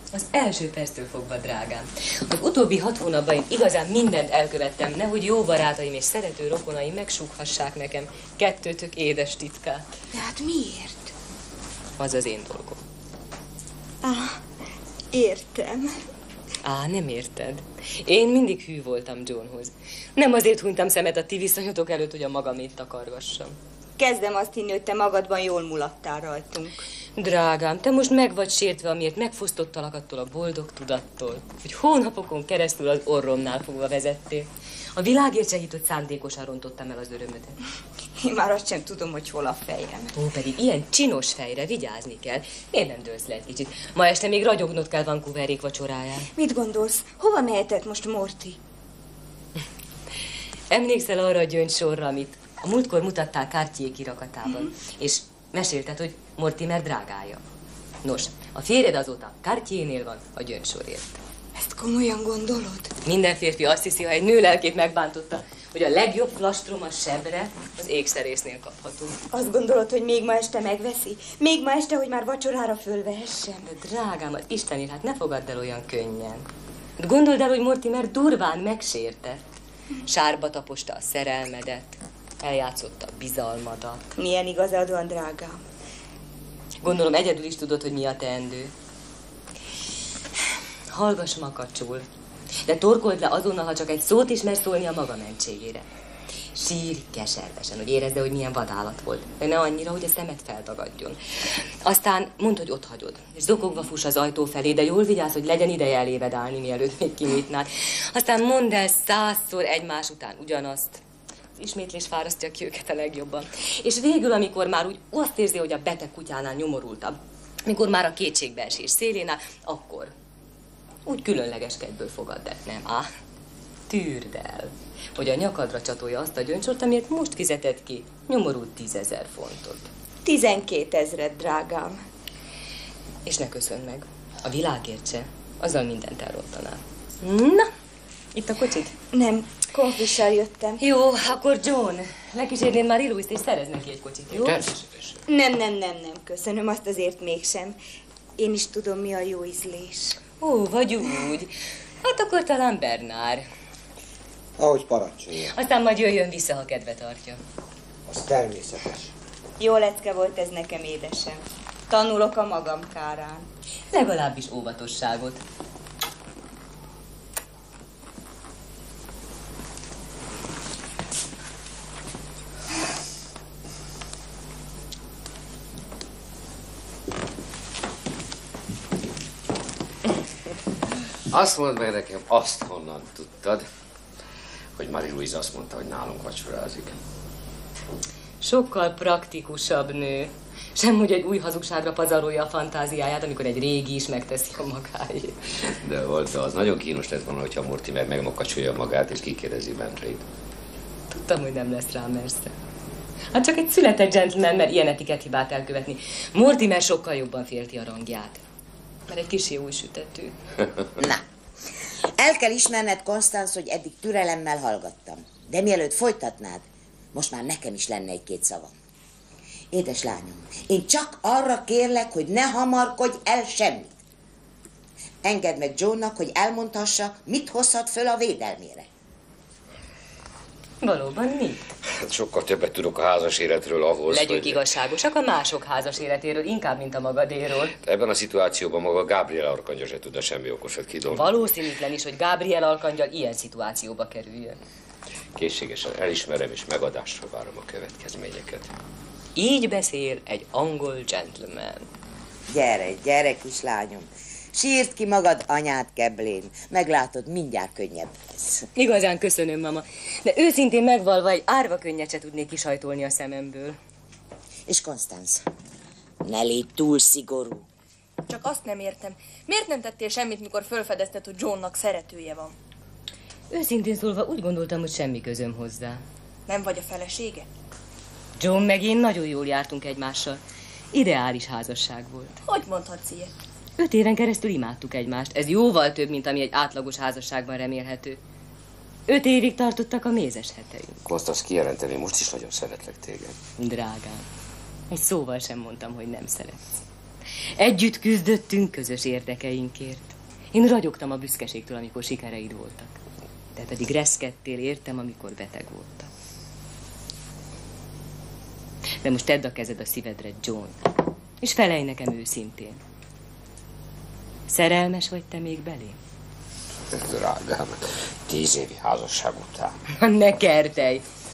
Az első perctől fogva, drágám. Az utóbbi 6 hónapban én igazán mindent elkövettem, nehogy jó barátaim és szerető rokonaim megsúghassák nekem 2 édes titkát. De hát miért? Az az én dolgom. Értem. Nem érted? Én mindig hű voltam Johnhoz. Nem azért hunytam szemet a ti viszonyotok előtt, hogy a magamét takargassam. Kezdem azt hinni, hogy te magadban jól mulattál rajtunk. Drágám, te most meg vagy sértve, amiért megfosztottalak attól a boldog tudattól, hogy hónapokon keresztül az orromnál fogva vezettél. A világért se hitt, szándékosan rontottam el az örömödet. Én már azt sem tudom, hogy hol a fejem. Pedig ilyen csinos fejre vigyázni kell. Miért nem dőlsz le egy kicsit? Ma este még ragyognod kell Vancouverék vacsoráján. Mit gondolsz? Hova mehetett most Morty? Emlékszel arra a gyöngysorra, amit a múltkor mutattál Cartier kirakatában, és mesélted, hogy Mortimer drágája. Nos, a férjed azóta Cartiernél van a gyöngysorért. Ezt komolyan gondolod? Minden férfi azt hiszi, ha egy nő lelkét megbántotta, hogy a legjobb flastrom a sebre az ékszerésznél kapható. Azt gondolod, hogy még ma este megveszi? Még ma este, hogy már vacsorára fölvehessem? De drágám, az Istenért, hát ne fogadd el olyan könnyen. De gondold el, hogy Mortimer durván megsértett. Sárba taposta a szerelmedet, eljátszotta a bizalmadat. Milyen igazad van, drágám? Gondolom egyedül is tudod, hogy mi a teendő. Hallgass makacsul, de torkold le azonnal, ha csak egy szót is mersz szólni a maga mentségére. Sírj keservesen, hogy érezd, hogy milyen vadállat volt, de ne annyira, hogy a szemed feltagadjon. Aztán mondd, hogy ott hagyod, és zokogva fuss az ajtó felé, de jól vigyázz, hogy legyen ideje eléved állni, mielőtt még kinyitnád. Aztán mondd el 100-szor egymás után ugyanazt. Az ismétlés fárasztja ki őket a legjobban. És végül, amikor már úgy azt érzi, hogy a beteg kutyánál nyomorultabb, mikor már a kétségbeesés szélén áll, akkor úgy különlegeskedből fogadd el, nem? Tűrd el, hogy a nyakadra csatolja azt a gyöngycsort, amiért most fizetett ki nyomorult 10 000 fontot. 12 000, drágám. És ne köszönj meg. A világért se. Azzal mindent elrontanál. Na, itt a kocsid? Nem, konfissal jöttem. Jó, akkor John, lekísérnéd már Louist, és szerez neki egy kocsit, jó? Nem, köszönöm, azt azért mégsem. Én is tudom, mi a jó ízlés. Vagy úgy. Hát akkor talán Bernard. Ahogy parancsolja. Aztán majd jöjjön vissza, ha kedve tartja. Az természetes. Jó lecke volt ez nekem, édesem. Tanulok a magam kárán. Legalábbis óvatosságot. Azt mondd meg nekem, azt honnan tudtad, hogy Marie-Louise azt mondta, hogy nálunk vacsorázik. Sokkal praktikusabb nő. Sem, hogy egy új hazugságra pazarolja a fantáziáját, amikor egy régi is megteszi a magáét. De Walter, az nagyon kínos lett volna, hogyha Mortimer megmakacsolja magát és kikérdezi Bentley-t. Tudtam, hogy nem lesz rá mersze. Hát csak egy született gentleman, mert ilyen etikettehibát elkövetni. Mortimer sokkal jobban félti a rangját. Mert egy kicsi új sütető. Na, el kell ismerned, Constance, hogy eddig türelemmel hallgattam. De mielőtt folytatnád, most már nekem is lenne egy-két szavam. Édes lányom, én csak arra kérlek, hogy ne hamarkodj el semmit. Engedd meg Johnnak, hogy elmondhassa, mit hozhat föl a védelmére. Valóban mit? Hát sokkal többet tudok a házas életről ahhoz, Legyünk hogy... igazságosak a mások házas életéről, inkább, mint a magadéról. Ebben a szituációban maga Gabriel Arkangyal se tudna semmi okosat kidolni. Valószínűtlen is, hogy Gabriel Arkangyal ilyen szituációba kerüljön. Készségesen elismerem és megadásra várom a következményeket. Így beszél egy angol gentleman. Gyere, kislányom. Sírd ki magad anyád keblén. Meglátod, mindjárt könnyebb lesz. Igazán köszönöm, mama. De őszintén megvalva egy árva könnyet se tudnék kisajtolni a szememből. És Constance, ne légy túl szigorú. Csak azt nem értem. Miért nem tettél semmit, mikor felfedezted, hogy Johnnak szeretője van? Őszintén szólva úgy gondoltam, hogy semmi közöm hozzá. Nem vagy a felesége? John meg én nagyon jól jártunk egymással. Ideális házasság volt. Hogy mondhatsz ilyet? 5 éven keresztül imádtuk egymást. Ez jóval több, mint ami egy átlagos házasságban remélhető. 5 évig tartottak a mézes heteink. Constance, kijelenteni, most is nagyon szeretlek téged. Drágám, egy szóval sem mondtam, hogy nem szeretsz. Együtt küzdöttünk közös érdekeinkért. Én ragyogtam a büszkeségtől, amikor sikereid voltak. Te pedig reszkedtél értem, amikor beteg voltam. De most tedd a kezed a szívedre, John, és felelj nekem őszintén. Szerelmes vagy te még belém? Drágám, 10 évi házasság után. Ne kertelj!